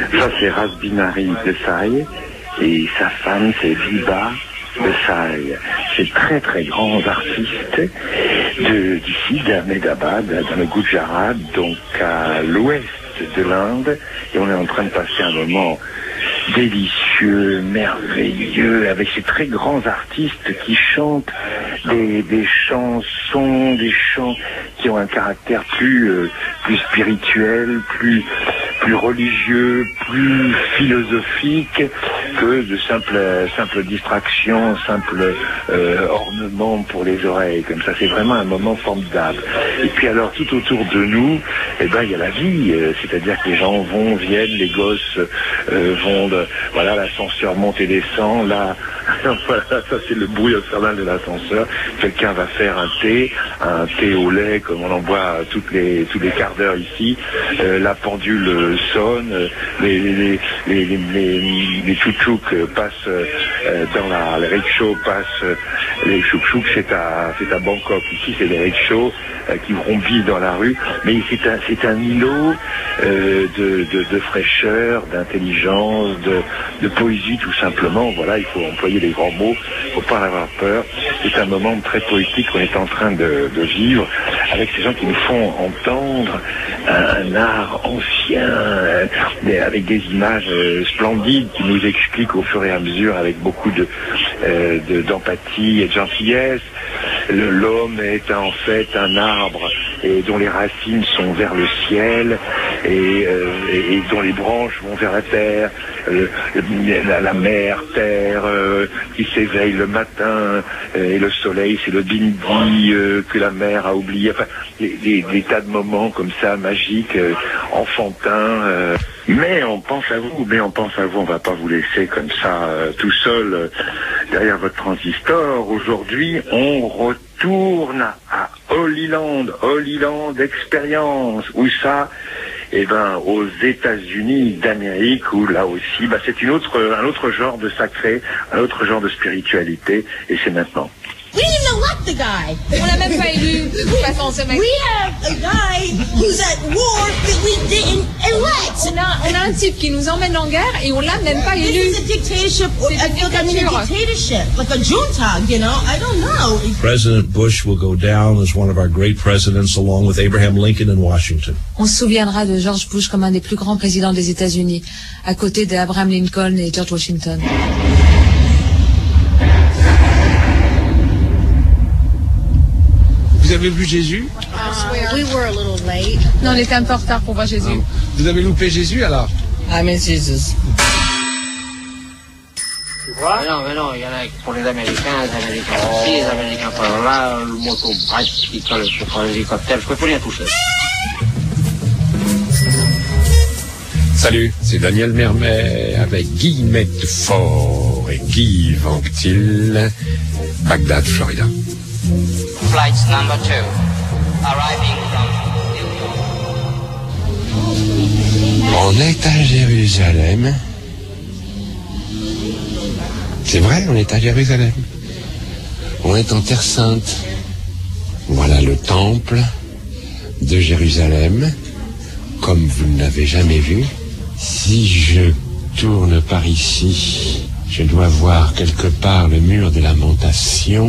Ça, c'est Razbinari Desai, et sa femme, c'est Viba Desai. C'est très très grands artistes d'ici, d'Ahmedabad, dans le Gujarat, donc à l'ouest de l'Inde, et on est en train de passer un moment délicieux, merveilleux, avec ces très grands artistes qui chantent des chansons, des chants qui ont un caractère plus spirituel, plus religieux, plus philosophique que de simples distractions, simples ornements pour les oreilles. Comme ça, c'est vraiment un moment formidable. Et puis alors, tout autour de nous, eh ben, il y a la vie, c'est-à-dire que les gens viennent, les gosses vont, voilà, l'ascenseur monte et descend, là, voilà, ça c'est le bruit infernal de l'ascenseur. Quelqu'un va faire un thé au lait, comme on en boit tous les quarts d'heure ici. La pendule sonne, les chouchouks passent dans les rickshaws passent, les chouchouks c'est à Bangkok. Ici c'est les rickshaws qui vrombissent dans la rue, mais c'est un îlot de fraîcheur, d'intelligence, de poésie tout simplement. Voilà, il faut employer les grands mots, il faut pas en avoir peur. C'est un moment très poétique qu'on est en train de vivre avec ces gens qui nous font entendre un art ancien, avec des images splendides qui nous expliquent au fur et à mesure avec beaucoup d'empathie et de gentillesse. L'homme est en fait un arbre et dont les racines sont vers le ciel et dont les branches vont vers la terre, la mer, terre qui s'éveille le matin, et le soleil c'est le midi que la mer a oublié. Enfin, des tas de moments comme ça magiques, enfantins. Mais on pense à vous, on va pas vous laisser comme ça tout seul derrière votre transistor. Aujourd'hui, on retourne à Holy Land Experience. Où ça? Eh ben, aux États-Unis d'Amérique, où là aussi, c'est un autre genre de sacré, un autre genre de spiritualité, et c'est maintenant. We didn't even elect the guy. On l'a même pas élu. De toute façon, ce mec. We have a guy who's at war that we didn't elect. On a un type qui nous emmène en guerre et on l'a même pas élu. This is a dictatorship. I feel like I'm in a dictatorship, like a junta, you know? I don't know. President Bush will go down as one of our great presidents, along with Abraham Lincoln and Washington. On se souviendra de George Bush comme un des plus grands présidents des États-Unis, à côté d'Abraham Lincoln et George Washington. Vous avez vu Jésus? We were a little late. Non, on était un peu en retard pour voir Jésus. Vous avez loupé Jésus alors? I miss Jesus. Tu vois? Mais non, il y en a pour les Américains aussi, les Américains par là, le moto-bike qui colle sur l'hélicoptère, je peux plus rien toucher. Salut, c'est Daniel Mermet avec Guy Medfort et Guy Vanctil, Bagdad, Florida. Flight number 2, arriving from New York. On est à Jérusalem. C'est vrai, on est à Jérusalem. On est en Terre Sainte. Voilà le temple de Jérusalem, comme vous ne l'avez jamais vu. Si je tourne par ici, je dois voir quelque part le mur de lamentation.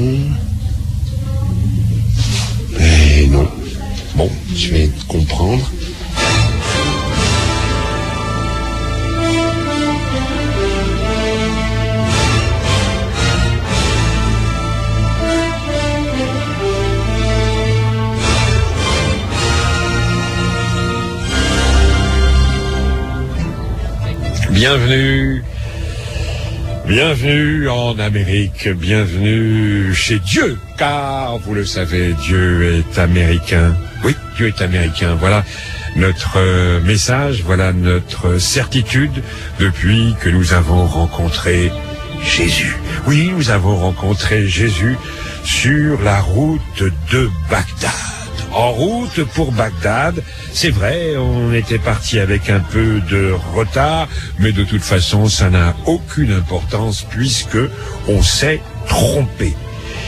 Mais non. Bon, je vais comprendre. Bienvenue en Amérique, bienvenue chez Dieu, car vous le savez, Dieu est américain. Oui, Dieu est américain. Voilà notre message, voilà notre certitude depuis que nous avons rencontré Jésus. Oui, nous avons rencontré Jésus sur la route de Bagdad. En route pour Bagdad, c'est vrai, on était parti avec un peu de retard, mais de toute façon, ça n'a aucune importance puisque on s'est trompé.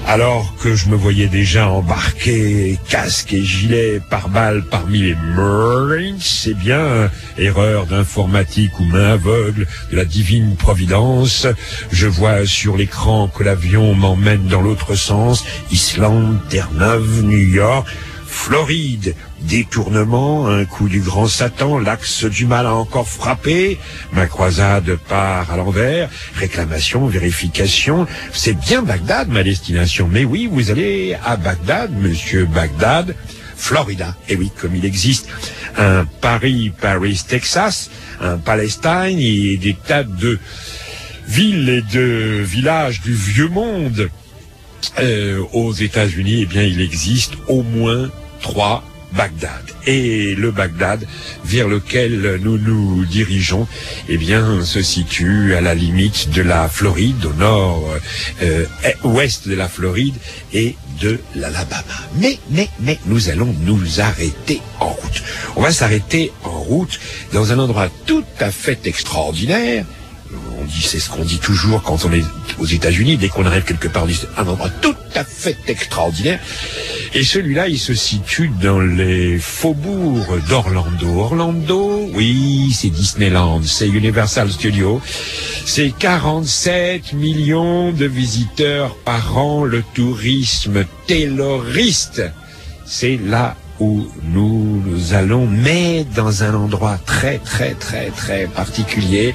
Alors que je me voyais déjà embarqué, casque et gilet pare-balles parmi les Marines, c'est bien erreur d'informatique ou main aveugle de la divine providence. Je vois sur l'écran que l'avion m'emmène dans l'autre sens, Islande, Terre-Neuve, New York, Floride, détournement, un coup du grand Satan, l'axe du mal a encore frappé, ma croisade part à l'envers, réclamation, vérification, c'est bien Bagdad ma destination, mais oui, vous allez à Bagdad, monsieur Bagdad, Florida, et oui, comme il existe un Paris, Texas, un Palestine et des tas de villes et de villages du vieux monde. Aux États-Unis, eh bien, il existe au moins 3 Bagdad. Et le Bagdad vers lequel nous nous dirigeons, eh bien, se situe à la limite de la Floride, au nord, ouest de la Floride et de l'Alabama. Mais, nous allons nous arrêter en route. On va s'arrêter en route dans un endroit tout à fait extraordinaire. On dit, c'est ce qu'on dit toujours quand on est aux États-Unis, dès qu'on arrive quelque part, on dit un endroit tout à fait extraordinaire. Et celui-là, il se situe dans les faubourgs d'Orlando. Orlando, oui, c'est Disneyland, c'est Universal Studios. C'est 47 millions de visiteurs par an, le tourisme tayloriste. C'est là où nous allons, mais dans un endroit très particulier.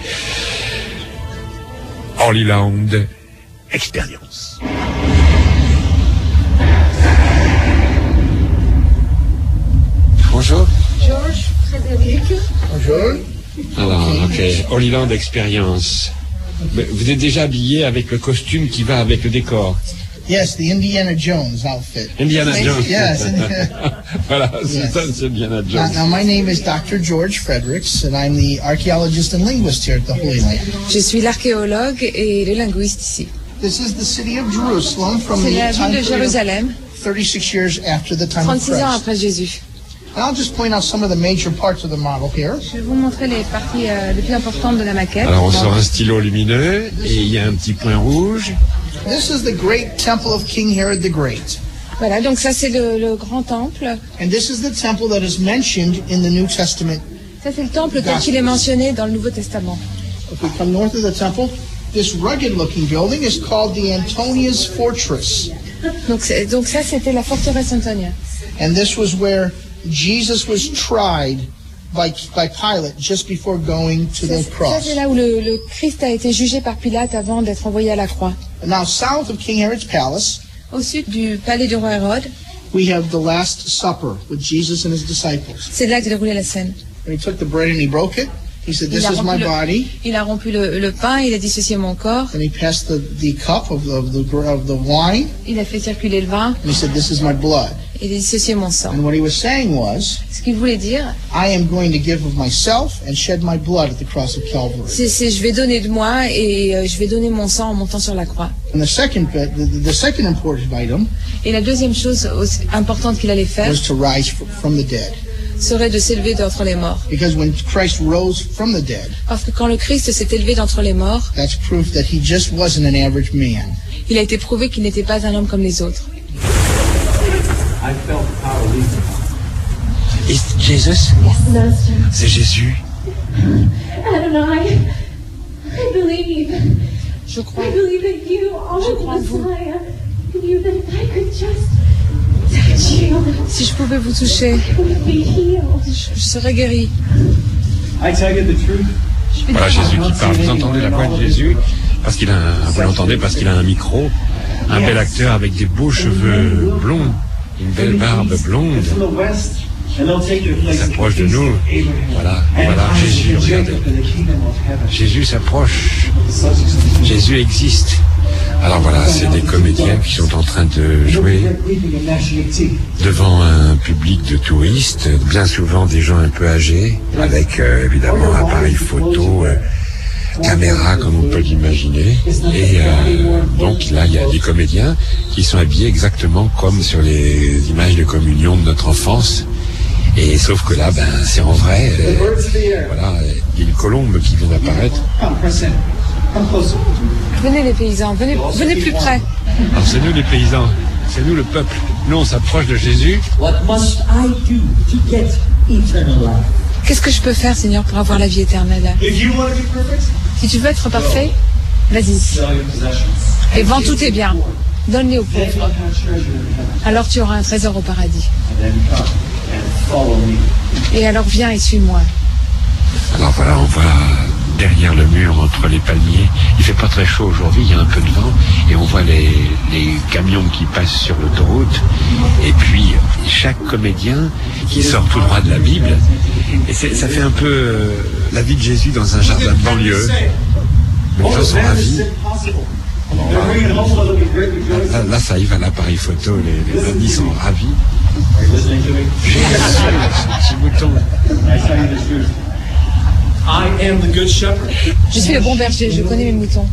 Holy Land Experience. Bonjour. George, Frédéric. Bonjour. Alors, ok, Holy Land Experience. Vous êtes déjà habillé avec le costume qui va avec le décor. Yes, the Indiana Jones outfit. Indiana Jones. Yes. Voilà, c'est ça, c'est Indiana Jones. Now, my name is Dr. George Fredericks, and I'm the archaeologist and linguist here at the Holy Land. Je suis l'archéologue et le linguiste ici. This is the city of Jerusalem from C'est the la time ville de period Jérusalem, 36 years after the time of 36 ans Christ. après Jésus. And I'll just point out some of the major parts of the model here. Je vais vous montrer les parties les plus importantes de la maquette. Alors, on sort un stylo lumineux et il y a un petit point rouge. This is the great temple of King Herod the Great. Voilà, donc ça c'est le grand temple. And this is the temple that is mentioned in the New Testament. Ça c'est le temple tel qu'il est mentionné dans le Nouveau Testament. If we come north of the temple, this rugged-looking building is called the Antonia's Fortress. Donc ça c'était la forteresse Antonia. And this was where Jesus was tried by Pilate just before going to the Ça cross. c'est là où le Christ a été jugé par Pilate avant d'être envoyé à la croix. Now, south of King Herod's palace, Au sud du palais du roi Hérode, we have the Last Supper with Jesus and his disciples. c'est là que s'est déroulée la scène. And he took the bread and he broke it. He said, "This is my body." Il a rompu le pain, il a dit ceci est mon corps. And he passed the cup of the wine. Il a fait circuler le vin. And he said, "This is my blood." Il a dit ceci est mon sang. And what he was saying was, Ce qu'il voulait dire, I am going to give of myself and shed my blood at the cross of Calvary. c'est je vais donner de moi et je vais donner mon sang en montant sur la croix. And the second important item Et la deuxième chose importante qu'il allait faire was to rise from the dead. serait de s'élever d'entre les morts. Because when Christ rose from the dead, Parce que quand le Christ s'est élevé d'entre les morts, that's proof that he just wasn't an average man. il a été prouvé qu'il n'était pas un homme comme les autres. Is Jesus? C'est Jésus. Adonai, I believe. Je crois. I believe that you are the Messiah. I believe that if I could just touch you, Si je pouvais vous toucher, I would be healed. je serais guéri. Voilà Jésus qui parle. Vous entendez la voix de Jésus? Parce qu'il a vous l'entendez parce qu'il a un micro. Un bel acteur avec des beaux cheveux blonds. Une belle barbe blonde. Il s'approche de nous. Voilà Jésus, regardez. Jésus s'approche. Jésus existe. Alors voilà, c'est des comédiens qui sont en train de jouer devant un public de touristes, bien souvent des gens un peu âgés, avec évidemment appareil photo, caméra comme on peut l'imaginer. Et donc là, il y a des comédiens qui sont habillés exactement comme sur les images de communion de notre enfance. Et sauf que là, c'est en vrai. Voilà, il y a une colombe qui vient d'apparaître. Venez les paysans, venez plus près. Alors c'est nous les paysans, c'est nous le peuple. Nous on s'approche de Jésus. Qu'est-ce que je peux faire, Seigneur, pour avoir la vie éternelle? Si tu veux être parfait, vas-y. Et vends tous tes biens. Donne-les aux pauvres. Alors tu auras un trésor au paradis. Et alors viens et suis-moi. Alors voilà, on voit derrière le mur, entre les palmiers, il fait pas très chaud aujourd'hui, il y a un peu de vent, et on voit les camions qui passent sur l'autoroute, et puis chaque comédien qui sort tout droit de la Bible, et ça fait un peu la vie de Jésus dans un jardin de banlieue. Les gens sont ravis. Là, ça y va, l'appareil photo, les amis sont ravis. Jésus, ce petit mouton. Je suis le bon berger, je connais mes moutons.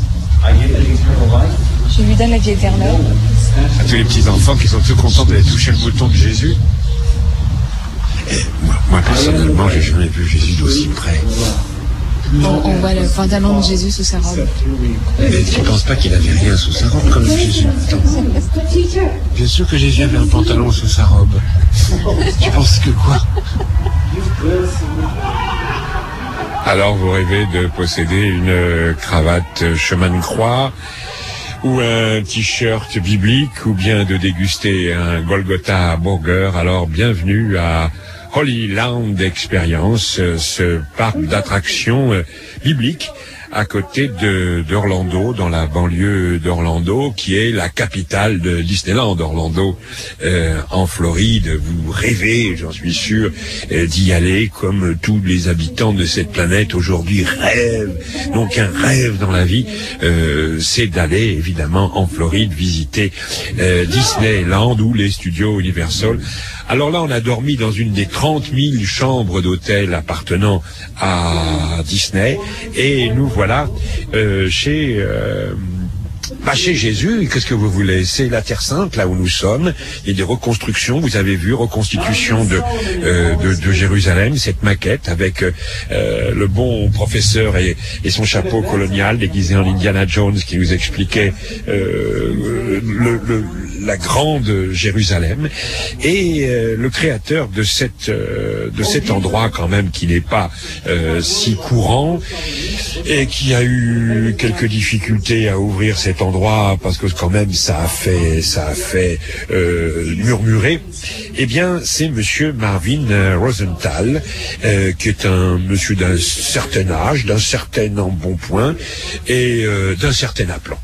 Je lui donne la vie éternelle. À tous les petits-enfants qui sont tout contents d'aller toucher le mouton de Jésus. Et moi personnellement, j'ai jamais vu Jésus d'aussi près. On voit le pantalon de Jésus sous sa robe. Mais tu ne penses pas qu'il avait rien sous sa robe comme Jésus? Bien sûr que Jésus avait un pantalon sous sa robe. Tu penses que quoi? Alors vous rêvez de posséder une cravate chemin de croix ou un t-shirt biblique ou bien de déguster un Golgotha burger, alors bienvenue à Holy Land Experience, ce parc d'attractions bibliques à côté d'Orlando, dans la banlieue d'Orlando, qui est la capitale de Disneyland, Orlando, en Floride. Vous rêvez, j'en suis sûr, d'y aller, comme tous les habitants de cette planète aujourd'hui rêvent. Donc un rêve dans la vie, c'est d'aller évidemment en Floride visiter Disneyland ou les studios Universal. Alors là, on a dormi dans une des 30 000 chambres d'hôtel appartenant à Disney, et nous voilà chez Jésus. Qu'est-ce que vous voulez? C'est la Terre Sainte, là où nous sommes. Il y a des reconstructions, vous avez vu, reconstitution de Jérusalem, cette maquette avec le bon professeur et son chapeau colonial déguisé en Indiana Jones qui nous expliquait la grande Jérusalem, et le créateur de cet endroit quand même qui n'est pas si courant et qui a eu quelques difficultés à ouvrir cet endroit parce que quand même ça a fait murmurer. Eh bien, c'est monsieur Marvin Rosenthal, qui est un monsieur d'un certain âge, d'un certain embonpoint et d'un certain aplomb.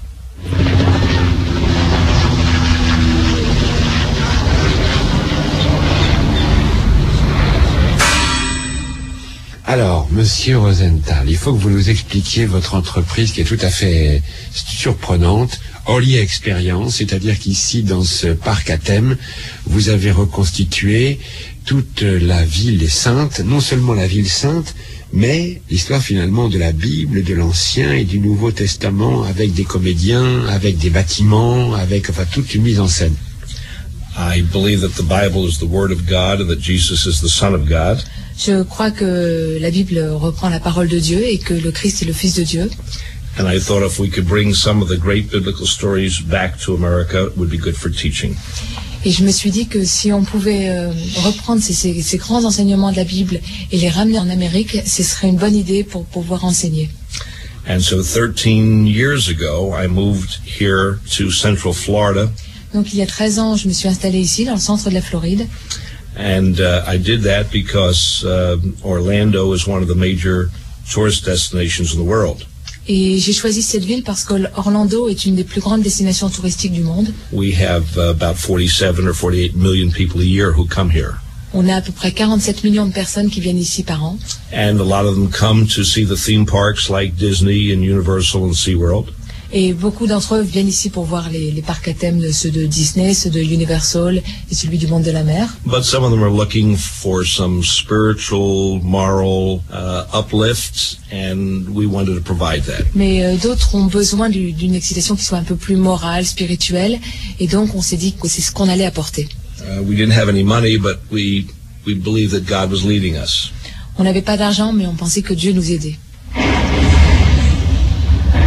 Alors, monsieur Rosenthal, il faut que vous nous expliquiez votre entreprise qui est tout à fait surprenante, Holy Experience, c'est-à-dire qu'ici, dans ce parc à thème, vous avez reconstitué toute la ville sainte, non seulement la ville sainte, mais l'histoire finalement de la Bible, de l'Ancien et du Nouveau Testament, avec des comédiens, avec des bâtiments, avec toute une mise en scène. I believe that the Bible is the Word of God and that Jesus is the Son of God. Je crois que la Bible reprend la parole de Dieu et que le Christ est le Fils de Dieu. And I thought if we could bring some of the great biblical stories back to America, it would be good for teaching. Et je me suis dit que si on pouvait reprendre ces grands enseignements de la Bible et les ramener en Amérique, ce serait une bonne idée pour pouvoir enseigner. And so 13 years ago, I moved here to Central Florida. Donc il y a 13 ans, je me suis installé ici, dans le centre de la Floride. And I did that because Orlando is one of the major tourist destinations in the world. Et j'ai choisi cette ville parce qu'Orlando est une des plus grandes destinations touristiques du monde. We have about 47 or 48 million people a year who come here. On a à peu près 47 millions de personnes qui viennent ici par an. And a lot of them come to see the theme parks like Disney and Universal and SeaWorld. Et beaucoup d'entre eux viennent ici pour voir les parcs à thème, ceux de Disney, ceux de Universal et celui du monde de la mer. But some of them are looking for some spiritual, moral uplift, and we wanted to provide that. Mais d'autres ont besoin d'une excitation qui soit un peu plus morale, spirituelle, et donc on s'est dit que c'est ce qu'on allait apporter. We didn't have any money, but we believed that God was leading us. On n'avait pas d'argent, mais on pensait que Dieu nous aidait.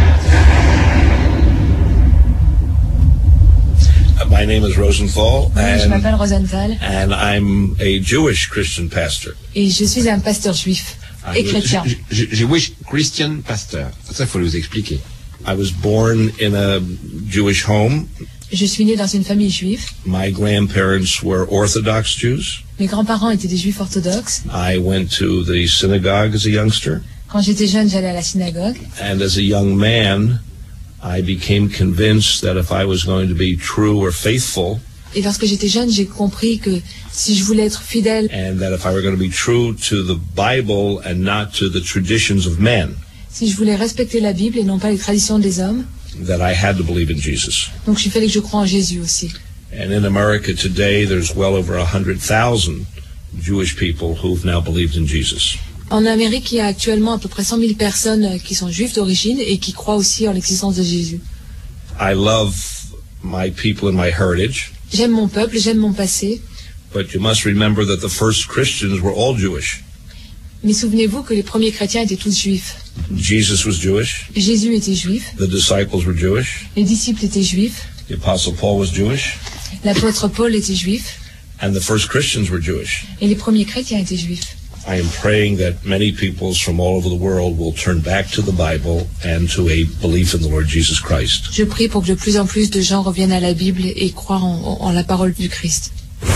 My name is Rosenthal, Je m'appelle Rosenthal. And I'm a Jewish Christian pastor. Et je suis un pasteur juif et chrétien. Jewish Christian pastor. Ça, il faut nous expliquer. I was born in a Jewish home. Je suis né dans une famille juive. My grandparents were Orthodox Jews. Mes grands-parents étaient des juifs orthodoxes. I went to the synagogue as a youngster. Quand j'étais jeune, j'allais à la synagogue. And as a young man, I became convinced that if I was going to be true or faithful, et lorsque j'étais jeune, j'ai compris que si je voulais être fidèle, and that if I were going to be true to the Bible and not to the traditions of men, si je voulais respecter la Bible et non pas les traditions des hommes, that I had to believe in Jesus. Donc il fallait que je croie en Jésus aussi. And in America today, there's well over 100,000 Jewish people who've now believed in Jesus. En Amérique, il y a actuellement à peu près 100 000 personnes qui sont juives d'origine et qui croient aussi en l'existence de Jésus. I love my people and my heritage. J'aime mon peuple, j'aime mon passé. But you must remember that the first Christians were all Jewish. Mais souvenez-vous que les premiers chrétiens étaient tous juifs. Jesus was Jewish. Jésus était juif. The disciples were Jewish. Les disciples étaient juifs. The apostle Paul was Jewish. L'apôtre Paul était juif. And the first Christians were Jewish. Et les premiers chrétiens étaient juifs. I am praying that many peoples from all over the world will turn back to the Bible and to a belief in the Lord Jesus Christ. Je prie pour que de plus en plus de gens reviennent à la Bible et croient en la parole du Christ.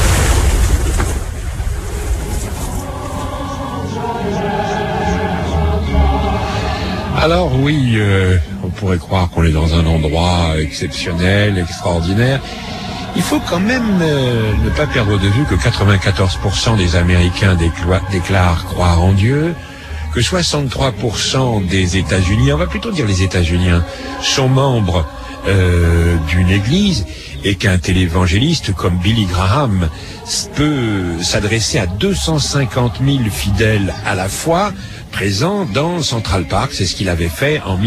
Alors oui, on pourrait croire qu'on est dans un endroit exceptionnel, extraordinaire. Il faut quand même ne pas perdre de vue que 94% des Américains déclarent croire en Dieu, que 63% des États-Unis, on va plutôt dire les États-Unis, sont membres d'une église, et qu'un télévangéliste comme Billy Graham peut s'adresser à 250 000 fidèles à la fois, présents dans Central Park. C'est ce qu'il avait fait en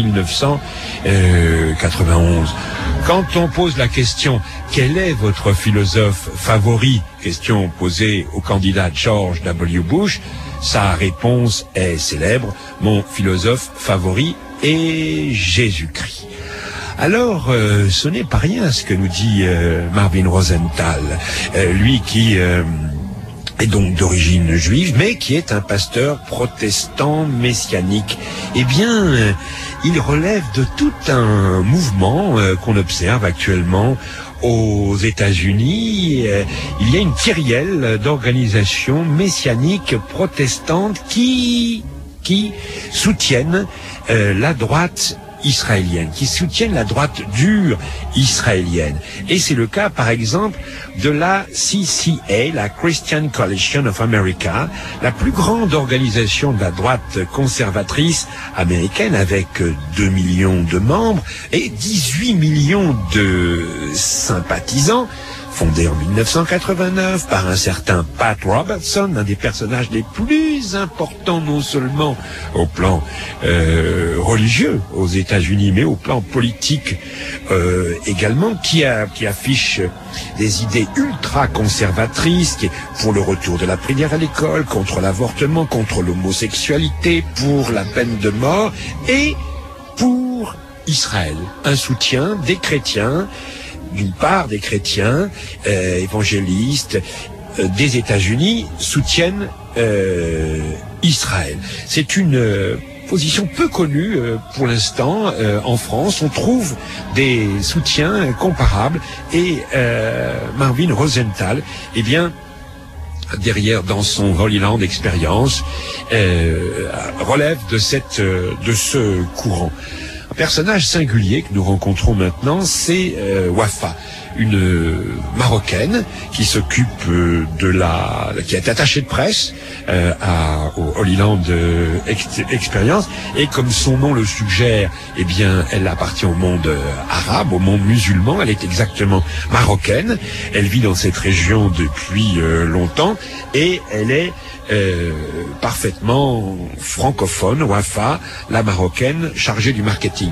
1991. Quand on pose la question « Quel est votre philosophe favori ?», question posée au candidat George W. Bush, sa réponse est célèbre « Mon philosophe favori est Jésus-Christ ». Alors, ce n'est pas rien ce que nous dit Marvin Rosenthal, lui qui est donc d'origine juive, mais qui est un pasteur protestant messianique. Eh bien, il relève de tout un mouvement qu'on observe actuellement aux États-Unis. Il y a une kyrielle d'organisations messianiques protestantes qui soutiennent la droite israélienne, qui soutiennent la droite dure israélienne. Et c'est le cas, par exemple, de la CCA, la Christian Coalition of America, la plus grande organisation de la droite conservatrice américaine, avec 2 millions de membres et 18 millions de sympathisants, fondée en 1989 par un certain Pat Robertson, un des personnages les plus importants non seulement au plan religieux aux États-Unis, mais au plan politique également, qui affiche des idées ultra-conservatrices, qui est pour le retour de la prière à l'école, contre l'avortement, contre l'homosexualité, pour la peine de mort et pour Israël. Un soutien des chrétiens, d'une part des chrétiens évangélistes des États-Unis soutiennent Israël. C'est une position peu connue pour l'instant en France. On trouve des soutiens comparables et Marvin Rosenthal, eh bien, derrière dans son Holy Land Experience, relève de ce courant. Un personnage singulier que nous rencontrons maintenant, c'est Wafa, une Marocaine qui s'occupe qui est attachée de presse au Holy Land Experience, et comme son nom le suggère, eh bien, elle appartient au monde arabe, au monde musulman. Elle est exactement marocaine. Elle vit dans cette région depuis longtemps et elle est parfaitement francophone. Wafa, la marocaine chargée du marketing.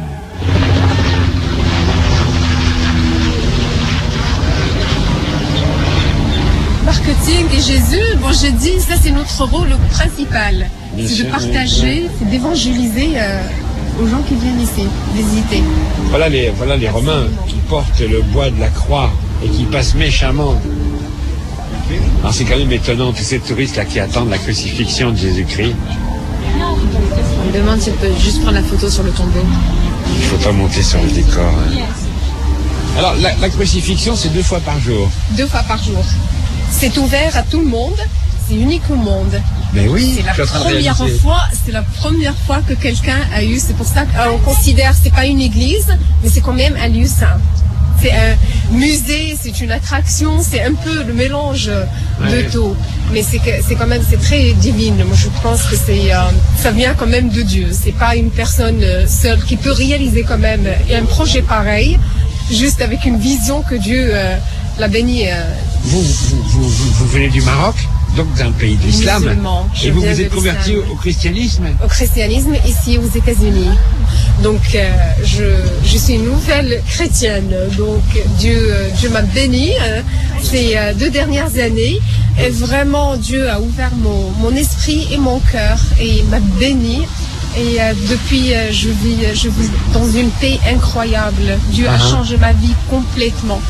Marketing et Jésus, bon, je dis, ça c'est notre rôle principal. C'est de partager, c'est d'évangéliser aux gens qui viennent ici, visiter. Voilà les Romains qui portent le bois de la croix et qui passe méchamment. Alors c'est quand même étonnant, tous ces touristes là qui attendent la crucifixion de Jésus-Christ. On me demande si elle peut juste prendre la photo sur le tombeau. Il ne faut pas monter sur le décor. Hein. Alors la crucifixion, c'est 2 fois par jour. 2 fois par jour. C'est ouvert à tout le monde, c'est unique au monde. Mais oui, c'est la première fois que quelqu'un a eu, c'est pour ça qu'on considère, c'est pas une église, mais c'est quand même un lieu saint. C'est un musée, c'est une attraction, c'est un peu le mélange de tout. Mais c'est quand même, c'est très divine. Moi, je pense que ça vient quand même de Dieu. C'est pas une personne seule qui peut réaliser quand même un projet pareil, juste avec une vision que Dieu l'a béni. Vous venez du Maroc, donc d'un pays de l'islam. Et vous vous êtes converti au christianisme? Au christianisme, ici aux États-Unis. Donc, je suis une nouvelle chrétienne. Donc, Dieu m'a bénie ces 2 dernières années. Et vraiment, Dieu a ouvert mon esprit et mon cœur et m'a bénie. Et depuis, je vis dans une paix incroyable. Dieu a changé ma vie complètement.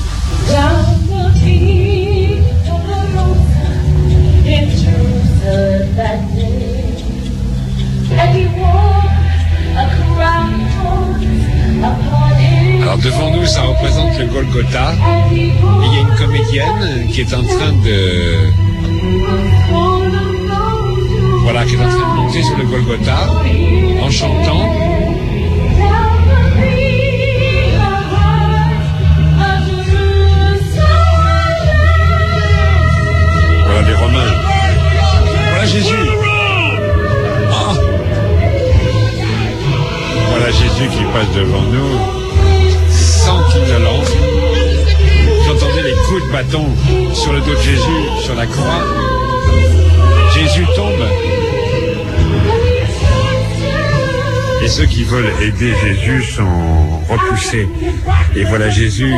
Alors devant nous, ça représente le Golgotha. Et il y a une comédienne qui est en train de... Voilà, qui est en train de monter sur le Golgotha en chantant. Voilà les Romains. Voilà Jésus. Oh. Voilà Jésus qui passe devant nous, sans qu'il ne lance. Vous entendez les coups de bâton sur le dos de Jésus, sur la croix. Jésus tombe. Et ceux qui veulent aider Jésus sont repoussés. Et voilà Jésus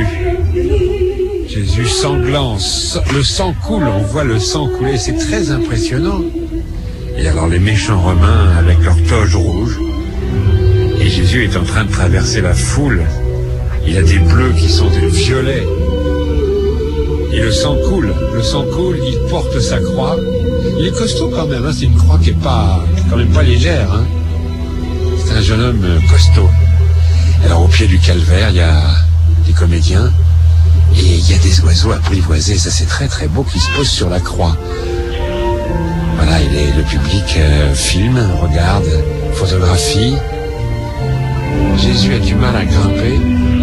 sanglant, le sang coule, on voit le sang couler, c'est très impressionnant. Et alors les méchants Romains avec leur toge rouge, et Jésus est en train de traverser la foule, il a des bleus qui sont des violets, et le sang coule, il porte sa croix, il est costaud quand même, hein, c'est une croix qui est quand même pas légère, hein. C'est un jeune homme costaud. Alors au pied du calvaire, il y a des comédiens, et il y a des oiseaux apprivoisés, ça c'est très très beau, qui se posent sur la croix. Voilà, le public filme, regarde, photographie. Jésus a du mal à grimper.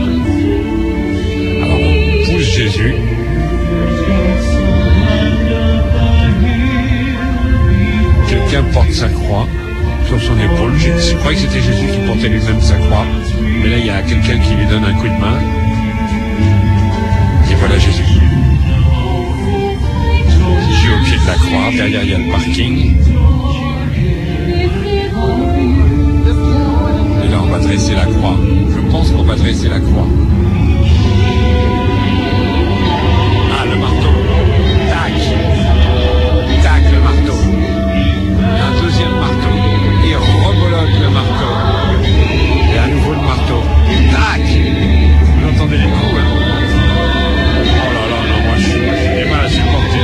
Alors on pousse Jésus. Quelqu'un porte sa croix sur son épaule. Je croyais que c'était Jésus qui portait lui-même sa croix. Mais là il y a quelqu'un qui lui donne un coup de main. Et voilà Jésus. Jésus au pied de la croix, derrière il y a le parking. Et là on va dresser la croix. Je pense qu'on va dresser la croix. Ah, le marteau. Tac. Tac, le marteau. Un deuxième marteau. Et rebolote le marteau. Et à nouveau le marteau. Tac. Vous entendez les coups, hein? Oh là là, non, moi j'ai du mal à supporter.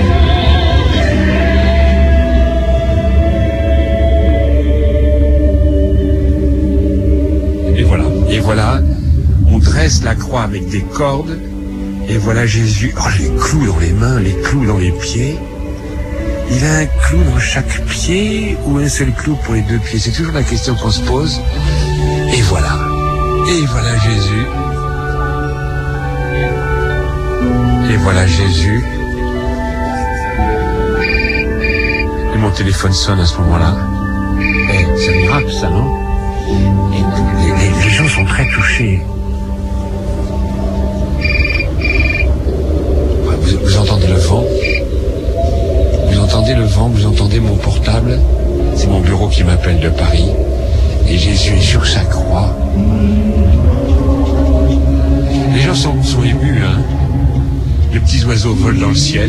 Et voilà, on dresse la croix avec des cordes, et voilà Jésus, oh les clous dans les mains, les clous dans les pieds. Il a un clou dans chaque pied ou un seul clou pour les 2 pieds? C'est toujours la question qu'on se pose. Et voilà Jésus. Et voilà Jésus. Et mon téléphone sonne à ce moment-là. C'est un miracle ça, non? Et les gens sont très touchés. Vous entendez le vent? Vous entendez le vent? Vous entendez mon portable? C'est mon bureau qui m'appelle de Paris. Et Jésus est sur sa croix. Les gens sont émus, hein. Les petits oiseaux volent dans le ciel.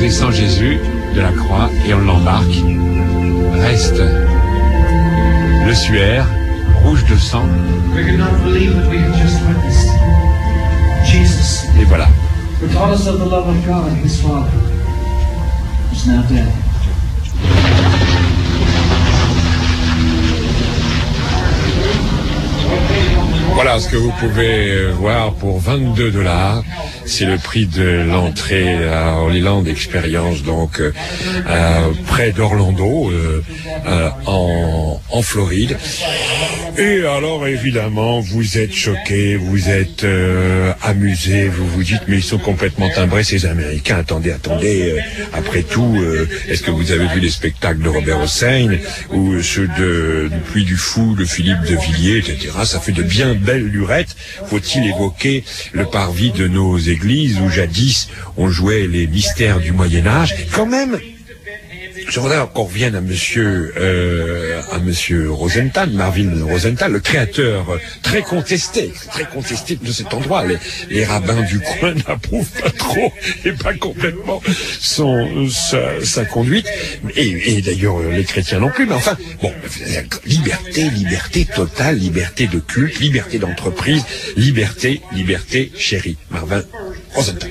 descend Jésus de la croix et on l'embarque. Reste l'ossuaire, rouge de sang. Et voilà. Voilà ce que vous pouvez voir pour $22. C'est le prix de l'entrée à Holy Experience, donc près d'Orlando, en Floride. Et alors évidemment, vous êtes choqués, vous êtes amusés, vous vous dites mais ils sont complètement timbrés ces Américains. Attendez, après tout, est-ce que vous avez vu les spectacles de Robert Hossein ou ceux du Puy du Fou, de Philippe de Villiers, etc. Ça fait de bien belles lurettes. Faut-il évoquer le parvis de nos églises où jadis on jouait les mystères du Moyen-Âge? Quand même, je voudrais qu'on revienne à monsieur Rosenthal, Marvin Rosenthal, le créateur très contesté de cet endroit. Les rabbins du coin n'approuvent pas trop et pas complètement sa conduite. Et d'ailleurs, les chrétiens non plus. Mais enfin, bon, liberté totale, liberté de culte, liberté d'entreprise, liberté chérie. Marvin Rosenthal.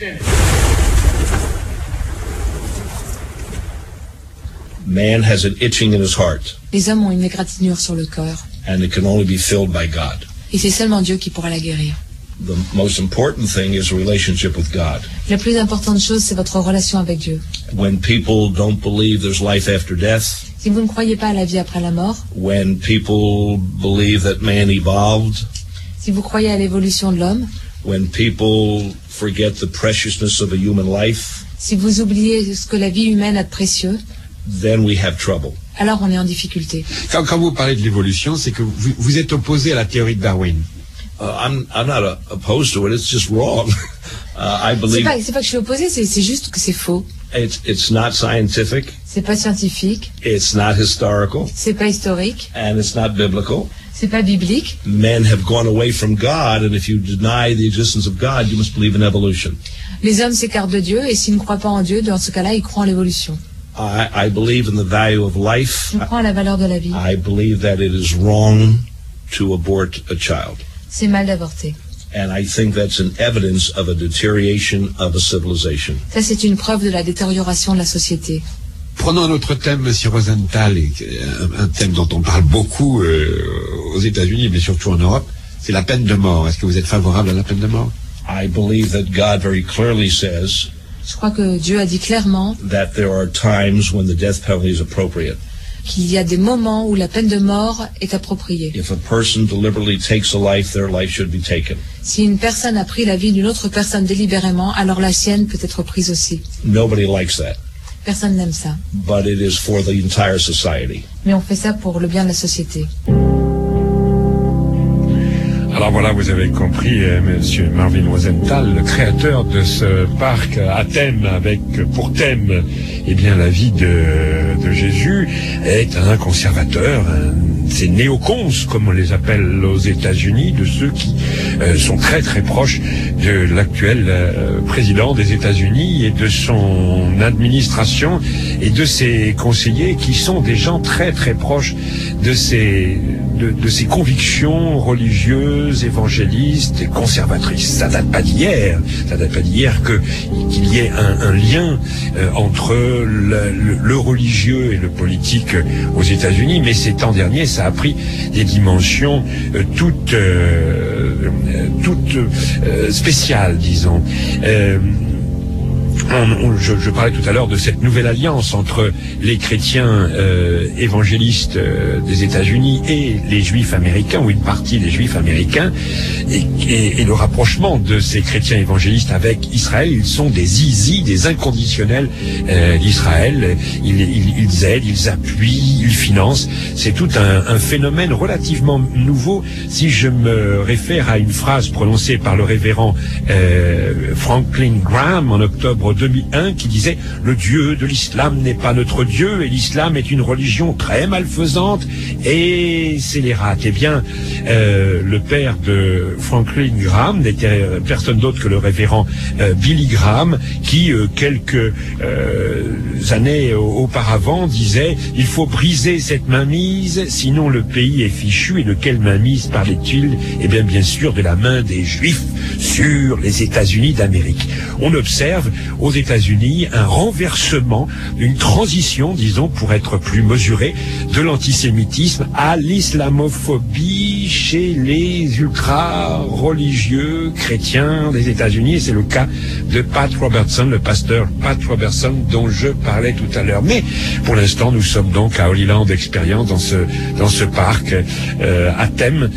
Man has an itching in his heart. Les hommes ont une égratignure sur le cœur. And it can only be filled by God. Et c'est seulement Dieu qui pourra la guérir. The most important thing is a relationship with God. La plus importante chose, c'est votre relation avec Dieu. When people don't believe there's life after death. Si vous ne croyez pas à la vie après la mort. When people believe that man evolved. Si vous croyez à l'évolution de l'homme. When people forget the preciousness of a human life. Si vous oubliez ce que la vie humaine a de précieux. Then we have trouble. Alors on est en difficulté. Quand vous parlez de l'évolution, c'est que vous êtes opposé à la théorie de Darwin. I'm not opposed to it. It's just wrong. I believe. C'est pas que je suis opposé, c'est juste que c'est faux. It's not scientific. C'est pas scientifique. It's not historical. C'est pas historique. And it's not biblical. C'est pas biblique. Men have gone away from God, and if you deny the existence of God, you must believe in evolution. Les hommes s'écartent de Dieu, et s'ils ne croient pas en Dieu, dans ce cas-là, ils croient en l'évolution. I believe in the value of life. Je crois à la valeur de la vie. I believe that it is wrong to abort a child. C'est mal d'avorter. And I think that's an evidence of a deterioration of a civilization. Ça, c'est une preuve de la détérioration de la société. Prenons un autre thème, Monsieur Rosenthal, un thème dont on parle beaucoup aux États-Unis, mais surtout en Europe, c'est la peine de mort. Est-ce que vous êtes favorable à la peine de mort? I believe that God very clearly says Je crois que Dieu a dit clairement that there are times when the death penalty is appropriate. Qu'il y a des moments où la peine de mort est appropriée. If a person deliberately takes a life, their life should be taken. Si une personne a pris la vie d'une autre personne délibérément, alors la sienne peut être prise aussi. Nobody likes that. Personne n'aime ça. But it is for the entire society. Mais on fait ça pour le bien de la société. Alors voilà, vous avez compris, Monsieur Marvin Rosenthal, le créateur de ce parc à thème, avec pour thème, eh bien, la vie de Jésus, est un conservateur, c'est néocons, comme on les appelle aux États-Unis, de ceux qui sont très très proches de l'actuel président des États-Unis et de son administration et de ses conseillers, qui sont des gens très très proches de ses convictions religieuses, évangélistes et conservatrices. Ça date pas d'hier. Ça date pas d'hier qu'il y ait un lien entre le religieux et le politique aux États-Unis, mais ces temps derniers, ça a pris des dimensions toutes spéciales, disons. Je parlais tout à l'heure de cette nouvelle alliance entre les chrétiens évangélistes des États-Unis et les juifs américains, ou une partie des juifs américains, et le rapprochement de ces chrétiens évangélistes avec Israël. Ils sont des zizi, des inconditionnels d'Israël. Ils aident, ils appuient, ils financent. C'est tout un phénomène relativement nouveau. Si je me réfère à une phrase prononcée par le révérend Franklin Graham en octobre octobre 2001 qui disait « Le Dieu de l'islam n'est pas notre Dieu et l'islam est une religion très malfaisante et scélérate ». Eh bien, le père de Franklin Graham n'était personne d'autre que le révérend Billy Graham qui, quelques années auparavant, disait « Il faut briser cette mainmise, sinon le pays est fichu. » Et de quelle mainmise parlait-il? Eh bien sûr, de la main des Juifs sur les États-Unis d'Amérique. On observe aux États-Unis un renversement, une transition, disons, pour être plus mesuré, de l'antisémitisme à l'islamophobie chez les ultra-religieux chrétiens des États-Unis. Et c'est le cas de Pat Robertson, le pasteur Pat Robertson dont je parlais tout à l'heure. Mais pour l'instant, nous sommes donc à Holy Land Experience, dans ce parc à Thème,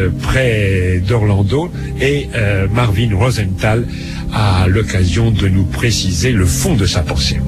près d'Orlando, et Marvin Rosenthal a l'occasion de nous préciser le fond de sa pensée.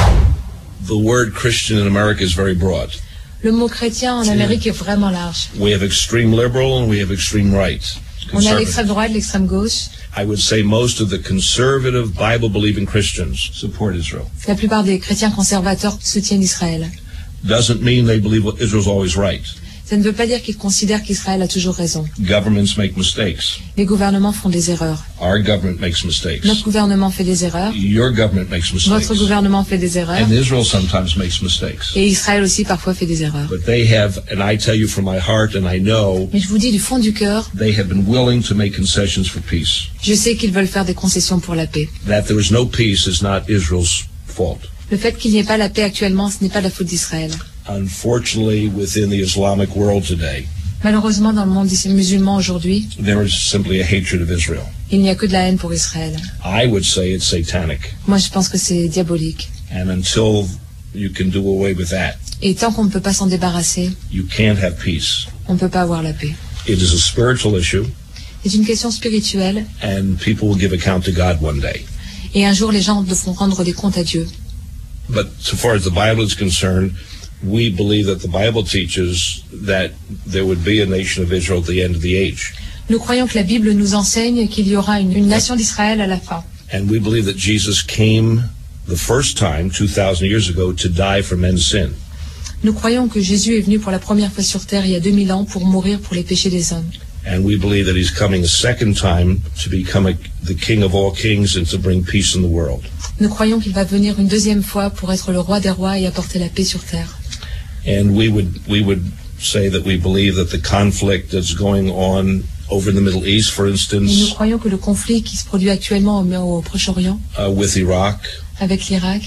The word Christian in America is very broad. Le mot chrétien en Amérique est vraiment large. We have extreme liberal and we have extreme right. On a l'extrême droite, l'extrême gauche. I would say most of the conservative Bible-believing Christians support Israel. La plupart des chrétiens conservateurs soutiennent Israël. Doesn't mean they believe Israel's always right. Ça ne veut pas dire qu'ils considèrent qu'Israël a toujours raison. Governments make mistakes. Les gouvernements font des erreurs. Our government makes mistakes. Notre gouvernement fait des erreurs. Your government makes mistakes. Votre gouvernement fait des erreurs. And Israel sometimes makes mistakes. Et Israël aussi parfois fait des erreurs. But they have, and I tell you from my heart, and I know, mais je vous dis du fond du cœur, they have been willing to make concessions for peace. Je sais qu'ils veulent faire des concessions pour la paix. That there is no peace is not Israel's fault. Le fait qu'il n'y ait pas la paix actuellement, ce n'est pas la faute d'Israël. Unfortunately, within the Islamic world today, malheureusement, dans le monde musulman aujourd'hui, there is simply a hatred of Israel. Il n'y a que de la haine pour Israël. I would say it's satanic. Moi, je pense que c'est diabolique. And until you can do away with that, et tant qu'on ne peut pas s'en débarrasser, you can't have peace. On ne peut pas avoir la paix. It is a spiritual issue. C'est une question spirituelle. And people will give account to God one day. Et un jour, les gens devront rendre des comptes à Dieu. But so far as the Bible is concerned, we believe that the Bible teaches that there would be a nation of Israel at the end of the age. Nous croyons que la Bible nous enseigne qu'il y aura une nation d'Israël à la fin. And we believe that Jesus came the first time 2000 years ago to die for men's sin. Nous croyons que Jésus est venu pour la première fois sur terre il y a 2000 ans pour mourir pour les péchés des hommes. And we believe that he's coming a second time to become the king of all kings and to bring peace in the world. Nous croyons qu'il va venir une deuxième fois pour être le roi des rois et apporter la paix sur terre. And we would say that we believe that the conflict that's going on over in the Middle East, for instance, et nous croyons que le conflit qui se produit actuellement au Proche-Orient, with Iraq, avec l'Irak,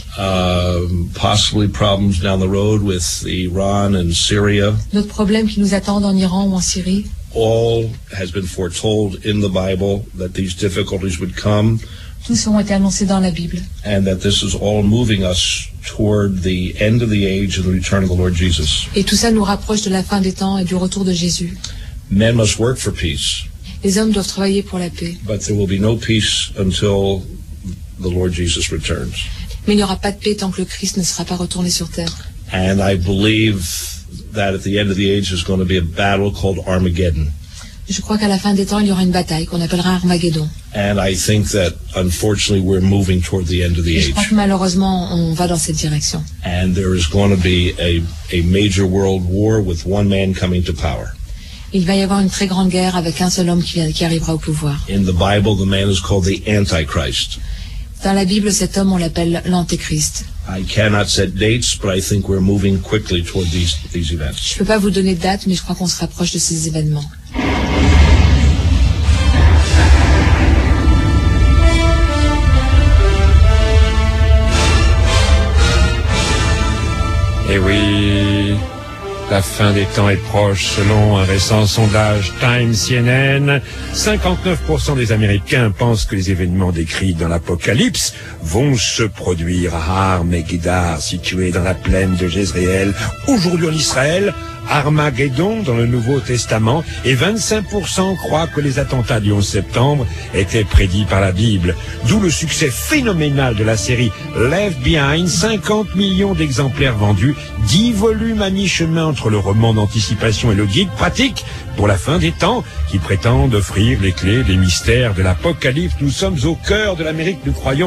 possibly problems down the road with Iran and Syria, d'autres problèmes qui nous attendent en Iran ou en Syrie, all has been foretold in the Bible that these difficulties would come. Tous ont été annoncés dans la Bible. And that this is all moving us toward the end of the age and the return of the Lord Jesus. Et tout ça nous rapproche de la fin des temps et du retour de Jésus. Men must work for peace. Les hommes doivent travailler pour la paix. But there will be no peace until the Lord Jesus returns. Mais il n'y aura pas de paix tant que le Christ ne sera pas retourné sur terre. And I believe that at the end of the age there's going to be a battle called Armageddon. Je crois qu'à la fin des temps, il y aura une bataille qu'on appellera Armageddon. And I think that, unfortunately, we're moving toward the end of the age. Je crois que malheureusement, on va dans cette direction. And there is going to be a major world war with one man coming to power. Il va y avoir une très grande guerre avec un seul homme qui arrivera au pouvoir. In the Bible, the man is called the Antichrist. Dans la Bible, cet homme, on l'appelle l'Antéchrist. I cannot set dates, but I think we're moving quickly toward these events. Je peux pas vous donner de date, mais je crois qu'on se rapproche de ces événements. Eh oui, la fin des temps est proche. Selon un récent sondage Time CNN, 59% des Américains pensent que les événements décrits dans l'Apocalypse vont se produire à Har Megiddar, situé dans la plaine de Jezréel, aujourd'hui en Israël, Armageddon dans le Nouveau Testament, et 25% croient que les attentats du 11 septembre étaient prédits par la Bible. D'où le succès phénoménal de la série Left Behind, 50 millions d'exemplaires vendus, 10 volumes à mi-chemin entre le roman d'anticipation et le guide pratique pour la fin des temps, qui prétendent offrir les clés des mystères de l'Apocalypse. Nous sommes au cœur de l'Amérique, nous croyons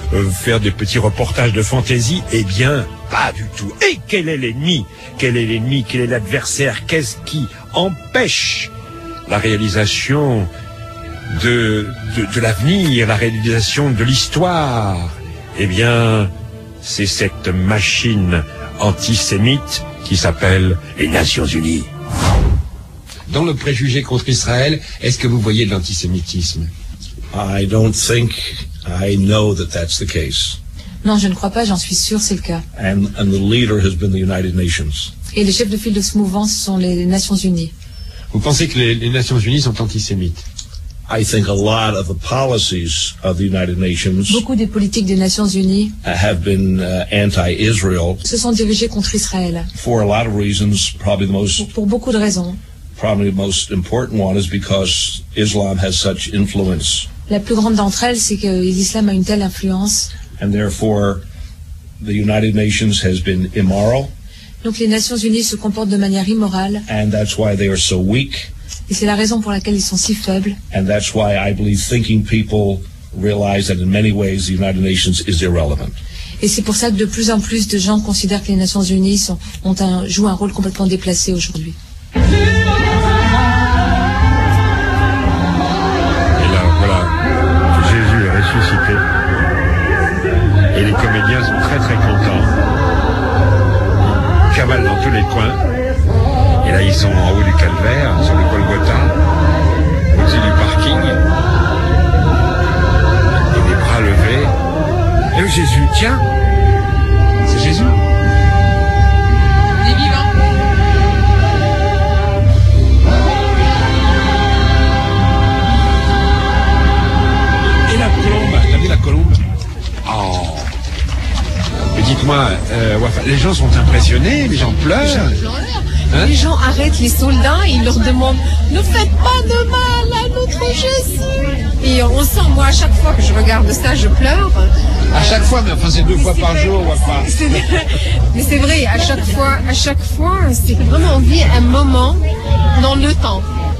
faire des petits reportages de fantaisie. Eh bien, pas du tout. Et quel est l'ennemi? Quel est l'ennemi? Quel est l'adversaire? Qu'est-ce qui empêche la réalisation de l'avenir, la réalisation de l'histoire? Eh bien, c'est cette machine antisémite qui s'appelle les Nations Unies. Dans le préjugé contre Israël, est-ce que vous voyez de l'antisémitisme? I don't think I know that that's the case. Non, je ne crois pas, j'en suis sûr, c'est le cas. And the leader has been the United Nations. Et les chefs de file de ce mouvement, ce sont les Nations Unies. Vous pensez que les Nations Unies sont antisémites? I think a lot of the policies of the United Nations Beaucoup des politiques des Nations Unies have been anti-Israel se sont dirigées contre Israël. for a lot of reasons. Pour beaucoup de raisons. Probably the most important one is because Islam has such influence. La plus grande d'entre elles, c'est que l'islam a une telle influence. And therefore, the United Nations has been immoral. Donc les Nations Unies se comportent de manière immorale. And that's why they are so weak. Et c'est la raison pour laquelle ils sont si faibles. And that's why I believe thinking people realize that in many ways the United Nations is irrelevant. Et c'est pour ça que de plus en plus de gens considèrent que les Nations Unies jouent un rôle complètement déplacé aujourd'hui. Et là, voilà, Jésus est ressuscité. Et les comédiens sont très très contents. Ils cavalent dans tous les coins. Et là, ils sont en haut du calvaire, sur le Golgotha, au-dessus du parking. Et les bras levés. Et Jésus, tiens, c'est Jésus. Il est vivant. Et la colombe, t'as vu la colombe? Oh. Mais dites-moi, les gens sont impressionnés, les gens pleurent. Hein? Les gens arrêtent les soldats et ils leur demandent « Ne faites pas de mal à notre Jésus !» Et on sent, moi, à chaque fois que je regarde ça, je pleure. À chaque fois, mais enfin, c'est 2 fois par jour, ou pas. Mais c'est vrai, à chaque fois, c'est vraiment, on vit un moment dans le temps.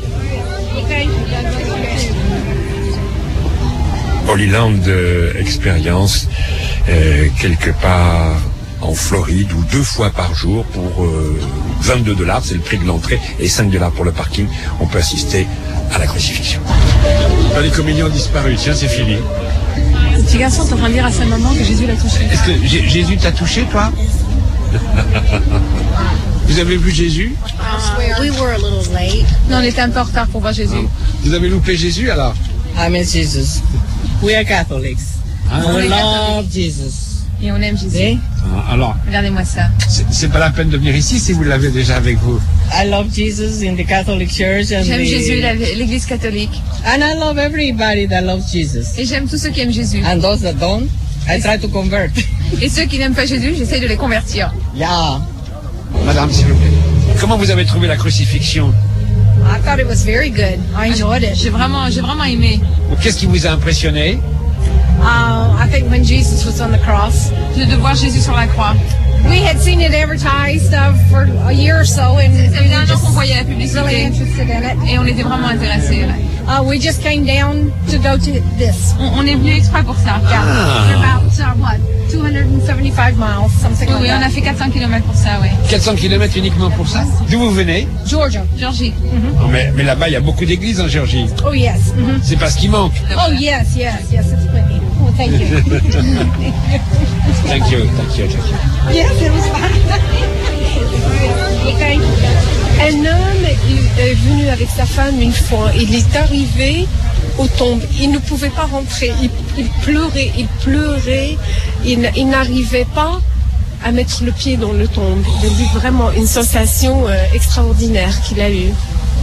Holy Land Experience, quelque part en Floride, où 2 fois par jour pour $22, c'est le prix de l'entrée, et $5 pour le parking, on peut assister à la crucifixion. Les comédiens ont disparu, tiens, c'est fini. Le petit garçon est en train de dire à sa maman que Jésus l'a touché. Est-ce que Jésus t'a touché, toi? Vous avez vu Jésus? We were a little late. Non, on était un peu en retard pour voir Jésus. Vous avez loupé Jésus, alors? I miss Jesus. We are Catholics. We love Jesus. Et on aime Jésus. Alors, regardez-moi ça. C'est pas la peine de venir ici si vous l'avez déjà avec vous. I love Jesus in the Catholic Church. J'aime Jésus, l'Église catholique. And I love everybody that loves Jesus. Et j'aime tous ceux qui aiment Jésus. And those that don't, I try to convert. Et ceux qui n'aiment pas Jésus, j'essaie de les convertir. Yeah. Madame, s'il vous plaît. Comment vous avez trouvé la crucifixion? I thought it was very good. I enjoyed it. J'ai vraiment aimé. Qu'est-ce qui vous a impressionné? I think when Jesus was on the cross. De voir Jésus sur la croix. We had seen it advertised for a year or so, and we were just really interested in it. Et on était vraiment intéressés. We just came down to go to this. On est venu exprès pour ça. Yeah. About what? 275 miles, something like that. Oui, on a fait 400 km pour ça, oui. 400 km uniquement pour ça? D'où vous venez? Géorgie. Oh, mais là-bas, il y a beaucoup d'églises en Géorgie. Oh yes. C'est pas ce qui manque. Oh yes, it's plenty. Oh, thank you. Thank you. Yes, it was fun. Thank you. Un homme est venu avec sa femme une fois. Il est arrivé aux tombes. Il ne pouvait pas rentrer. Il pleurait. Il n'arrivait pas à mettre le pied dans le tombe. Il a eu vraiment une sensation extraordinaire qu'il a eue.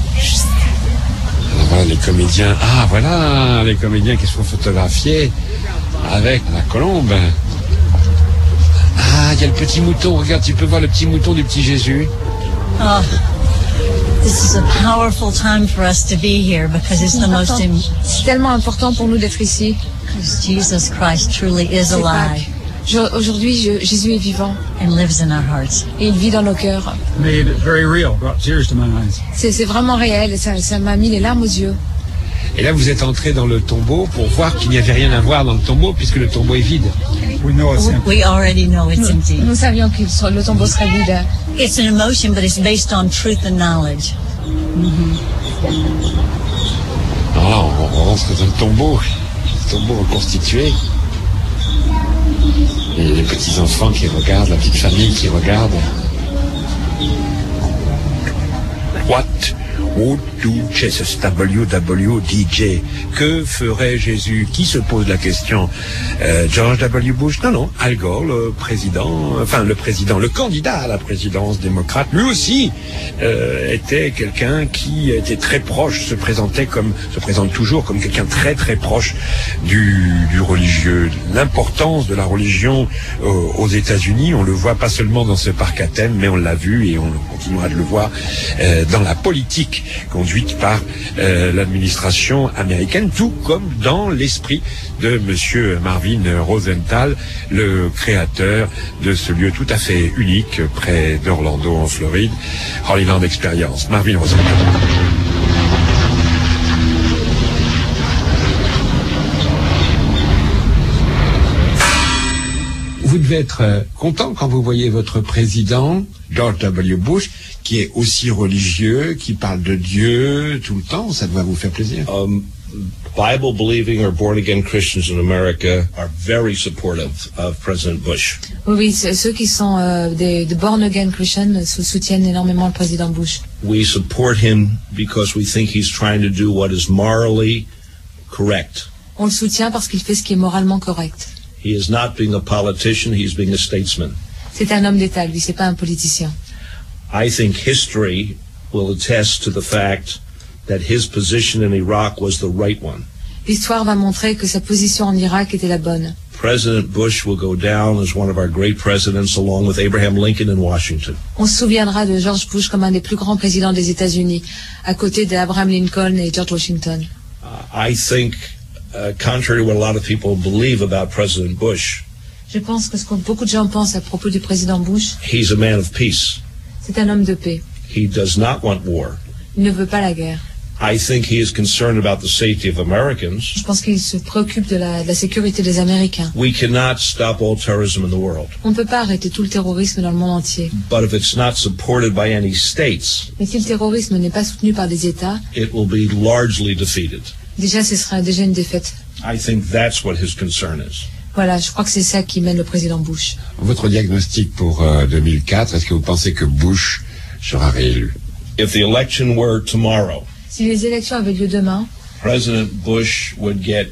Voilà les comédiens. Ah, voilà les comédiens qui se font photographier avec la colombe. Ah, il y a le petit mouton. Regarde, tu peux voir le petit mouton du petit Jésus. Oh, this is a powerful time for us to be here because it's the most C'est tellement important pour nous d'être ici. Because Jesus Christ truly is alive. Aujourd'hui, Jésus est vivant. And lives in our hearts. Et il vit dans nos cœurs. Made it very real. Brought tears to my eyes. C'est vraiment réel. Ça m'a mis les larmes aux yeux. Et là, vous êtes entré dans le tombeau pour voir qu'il n'y avait rien à voir dans le tombeau, puisque le tombeau est vide. We already know it's empty. Nous savions que le tombeau serait vide. It's an emotion, but it's based on truth and knowledge. Alors là, on rentre dans le tombeau reconstitué. Et les petits-enfants qui regardent, la petite famille qui regarde. What would do Jesus WWDJ? Que ferait Jésus? Qui se pose la question? George W. Bush? Non, Al Gore, le candidat à la présidence démocrate, lui aussi était quelqu'un qui était très proche, se présente toujours comme quelqu'un très très proche du religieux. L'importance de la religion aux États-Unis, on le voit pas seulement dans ce parc à thème, mais on l'a vu et on continuera de le voir dans la politique conduite par l'administration américaine, tout comme dans l'esprit de monsieur Marvin Rosenthal, le créateur de ce lieu tout à fait unique près d'Orlando en Floride, Holy Land Experience. Marvin Rosenthal. Vous devez être content quand vous voyez votre président, George W. Bush, qui est aussi religieux, qui parle de Dieu tout le temps. Ça doit vous faire plaisir. Bible-believing or born-again Christians in America are very supportive of President Bush. Oui, ceux qui sont des born-again Christians soutiennent énormément le président Bush. We support him because we think he's trying to do what is morally correct. On le soutient parce qu'il fait ce qui est moralement correct. He is not being a politician, he is being a statesman. C'est un homme d'État, lui, c'est pas un politicien. I think history will attest to the fact that his position in Iraq was the right one. L'histoire va montrer que sa position en Irak était la bonne. President Bush will go down as one of our great presidents along with Abraham Lincoln in Washington. On se souviendra de George Bush comme un des plus grands présidents des États-Unis, à côté d'Abraham Lincoln et George Washington. I think, contrary to what a lot of people believe about President Bush, je pense que ce que beaucoup de gens pensent à propos du président Bush, he's a man of peace. C'est un homme de paix. He does not want war. Il ne veut pas la guerre. I think he is concerned about the safety of Americans. Je pense qu'il se préoccupe de la sécurité des Américains. We cannot stop all terrorism in the world. On ne peut pas arrêter tout le terrorisme dans le monde entier. But if it's not supported by any states, mais si le terrorisme n'est pas soutenu par des États, it will be largely defeated. Déjà, ce sera déjà une défaite. I think that's what his concern is. Voilà, je crois que c'est ça qui mène le président Bush. Votre diagnostic pour 2004, est-ce que vous pensez que Bush sera réélu? If the election were tomorrow, si les élections avaient lieu demain, President Bush would get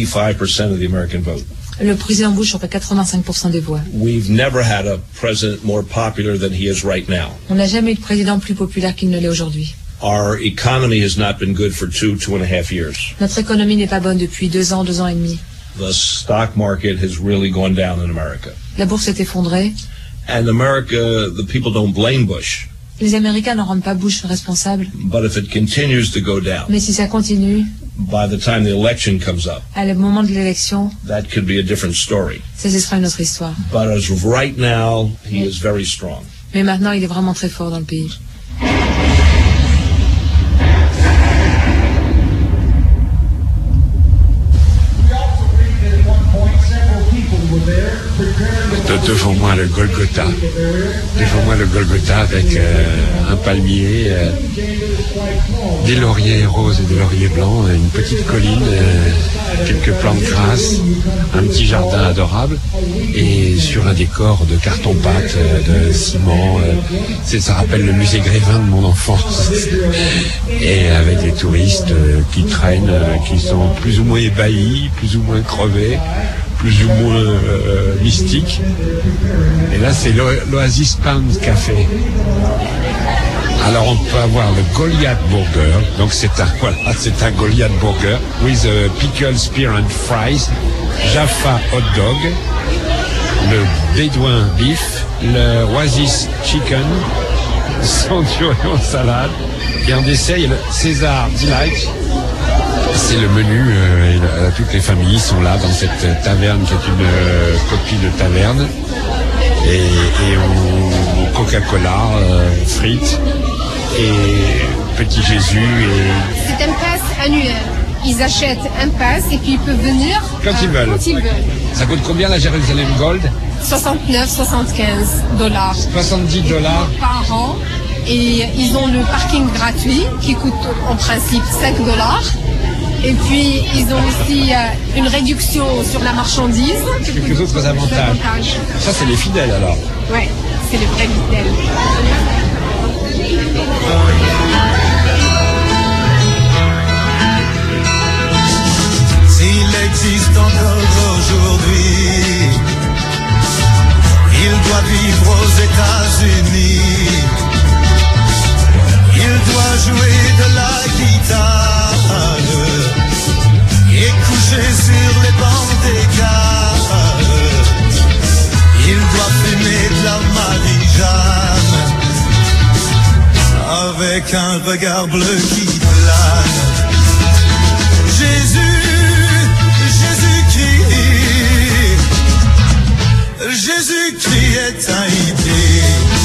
85% of the American vote. Le président Bush aurait 85% des voix. We've never had a president more popular than he is right now. On n'a jamais eu de président plus populaire qu'il ne l'est aujourd'hui. Our economy has not been good for 2.5 years. Notre économie n'est pas bonne depuis 2 ans et demi. The stock market has really gone down in America. La bourse s'est effondrée. And America, the people don't blame Bush. Les Américains ne rendent pas Bush responsable. But if it continues to go down, mais si ça continue, by the time the election comes up, à le moment de l'élection, that could be a different story. Ça, ce sera une autre histoire. But as of right now, he is very strong. Mais maintenant, il est vraiment très fort dans le pays. Devant moi le Golgotha avec un palmier, des lauriers roses et des lauriers blancs, une petite colline, quelques plantes grasses, un petit jardin adorable et sur un décor de carton-pâte, de ciment, ça rappelle le musée Grévin de mon enfance et avec des touristes qui traînent, qui sont plus ou moins ébahis, plus ou moins crevés, plus ou moins mystique. Et là, c'est l'Oasis Pound Café. Alors, on peut avoir le Goliath Burger. Donc, c'est un Goliath Burger with pickle, spear and fries, Jaffa hot dog, le Bédouin beef, le Oasis chicken, centurion salade, et en dessert, il y a le César Delight. C'est le menu, toutes les familles sont là dans cette taverne qui est une copie de taverne et on Coca-Cola, frites et petit Jésus C'est un pass annuel. ils achètent un pass et puis ils peuvent venir quand ils veulent. Ça coûte combien la Jérusalem Gold? 69, 75 $. 70 $ par an. Et ils ont le parking gratuit qui coûte en principe 5 $. Et puis ils ont aussi une réduction sur la marchandise. Quelques autres avantages. Ça c'est les fidèles alors. Ouais, c'est les vrais fidèles. S'il existe encore aujourd'hui, il doit vivre aux États-Unis. Il doit jouer de la guitare et coucher sur les bancs des gares. Il doit fumer de la Marie-Jeanne avec un regard bleu qui plane. Jésus-Christ est Haïti.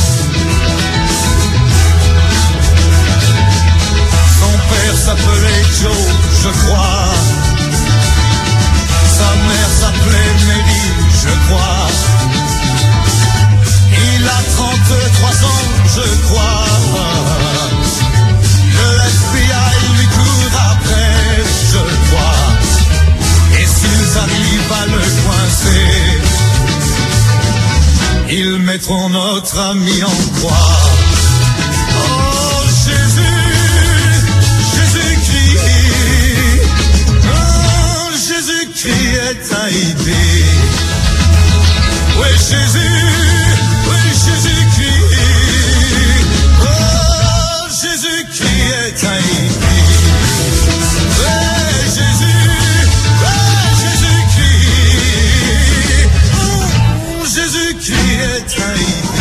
Son père s'appelait Joe, je crois. Sa mère s'appelait Mary, je crois. Il a 33 ans, je crois. Le FBI lui court après, je crois. Et s'ils arrivent à le coincer, ils mettront notre ami en croix. Oh Jésus-Christ, oh Jésus-Christ est Haïti. Oui Jésus-Christ, oh Jésus-Christ est Haïti. Oui Jésus-Christ est Haïti.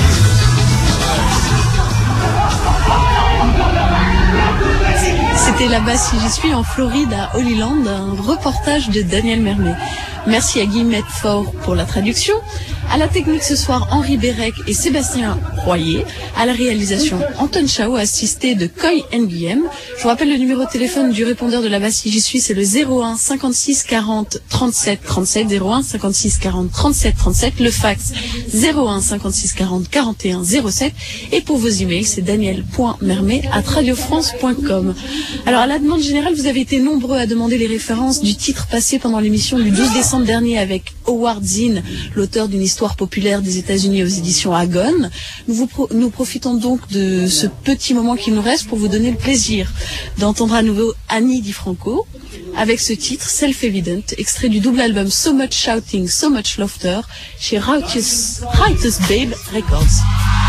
C'était là-bas si j'y suis en Floride à Holy Land, un reportage de Daniel Mermet. Merci à Guy Medfort pour la traduction. À la technique ce soir, Henri Bérec et Sébastien Royer. À la réalisation, Anton Chao, assisté de Coy Nguyen. Je vous rappelle le numéro de téléphone du répondeur de la base si j'y suis, c'est le 01 56 40 37 37, 01 56 40 37 37. Le fax 01 56 40 41 07. Et pour vos emails, c'est daniel.mermet@radiofrance.com. Alors à la demande générale, vous avez été nombreux à demander les références du titre passé pendant l'émission du 12 décembre dernier avec Howard Zinn, l'auteur d'une histoire populaire des États-Unis aux éditions Agon. Nous profitons donc de ce petit moment qu'il nous reste pour vous donner le plaisir d'entendre à nouveau Annie DiFranco avec ce titre Self-Evident, extrait du double album So Much Shouting, So Much Laughter chez Righteous Babe Records.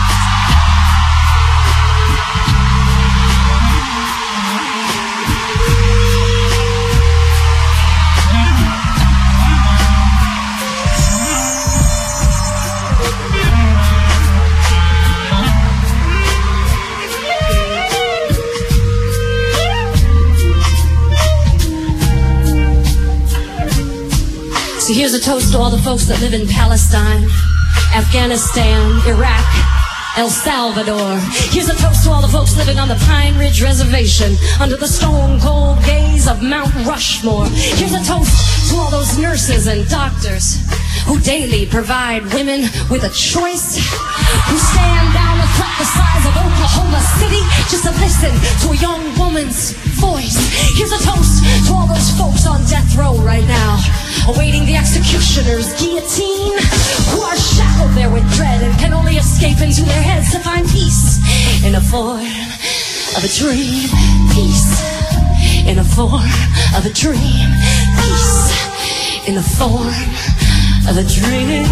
So here's a toast to all the folks that live in Palestine, Afghanistan, Iraq, El Salvador. Here's a toast to all the folks living on the Pine Ridge Reservation under the stone-cold gaze of Mount Rushmore. Here's a toast to all those nurses and doctors who daily provide women with a choice, who stand down a threat the size of Oklahoma City just to listen to a young woman's voice. Here's a toast to all those folks on death row right now, awaiting the executioner's guillotine, who are shackled there with dread and can only escape into their heads to find peace in the form of a dream. Peace in the form of a dream. Peace in the form of a dream.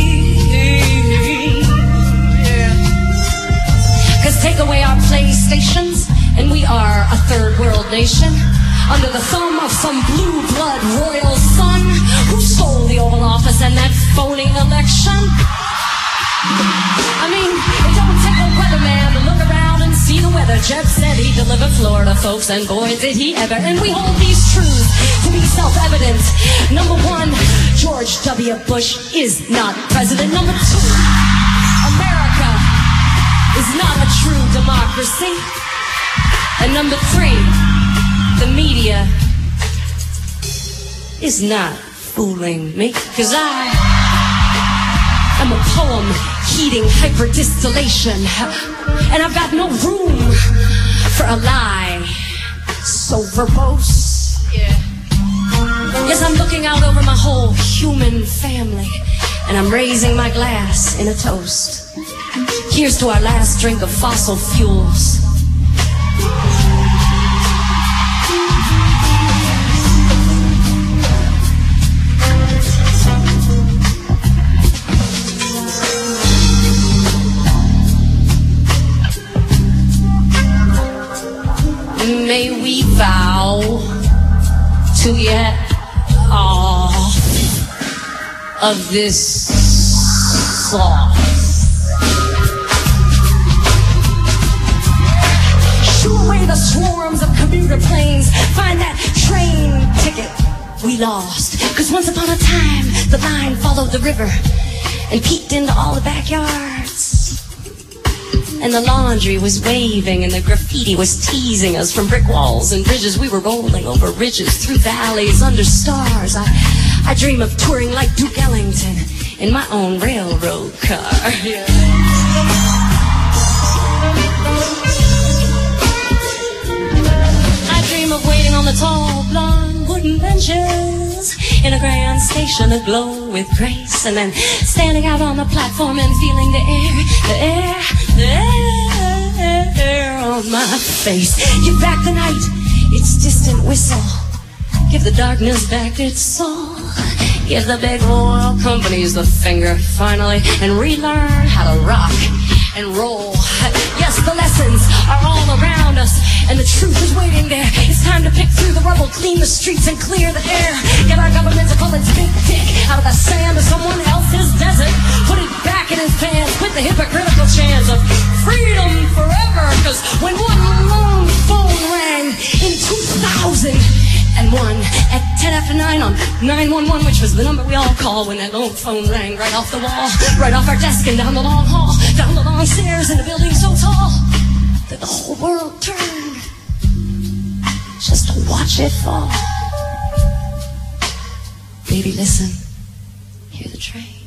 Cause take away our PlayStations and we are a third world nation under the thumb of some blue blood royal son who stole the Oval Office and that phony election. I mean, it don't take a weatherman to look around and see the weather. Jeb said he delivered Florida, folks, and boy did he ever. And we hold these truths to be self-evident. Number one, George W. Bush is not president. Number two, America is not a true democracy. And number three, the media is not fooling me, 'cause I am a poem heating hyperdistillation, and I've got no room for a lie so verbose. Yeah. Yes, I'm looking out over my whole human family, and I'm raising my glass in a toast. Here's to our last drink of fossil fuels. May we vow to get off of this sauce. Shoo away the swarms of commuter planes. Find that train ticket we lost. 'Cause once upon a time, the line followed the river and peeked into all the backyards. And the laundry was waving and the graffiti was teasing us from brick walls and bridges. We were rolling over ridges, through valleys, under stars. I dream of touring like Duke Ellington in my own railroad car. Yeah. I dream of waiting on the tall, blonde wooden benches in a grand station aglow with grace, and then standing out on the platform and feeling the air on my face. Give back the night its distant whistle. Give the darkness back its soul. Give the big oil companies the finger finally, and relearn how to rock and roll. Yes, the lessons are all around us, and the truth is waiting there. It's time to pick through the rubble, clean the streets and clear the air. Get our government to pull its big dick out of the sand of someone else's desert. Put it back in his pants. Quit the hypocritical chants of freedom forever. 'Cause when one lone phone rang in 2001 at 10 after 9 on 911, which was the number we all call when that lone phone rang right off the wall, right off our desk and down the long hall, down the long stairs in a building so tall that the whole world turned just to watch it fall. Baby, listen, hear the train.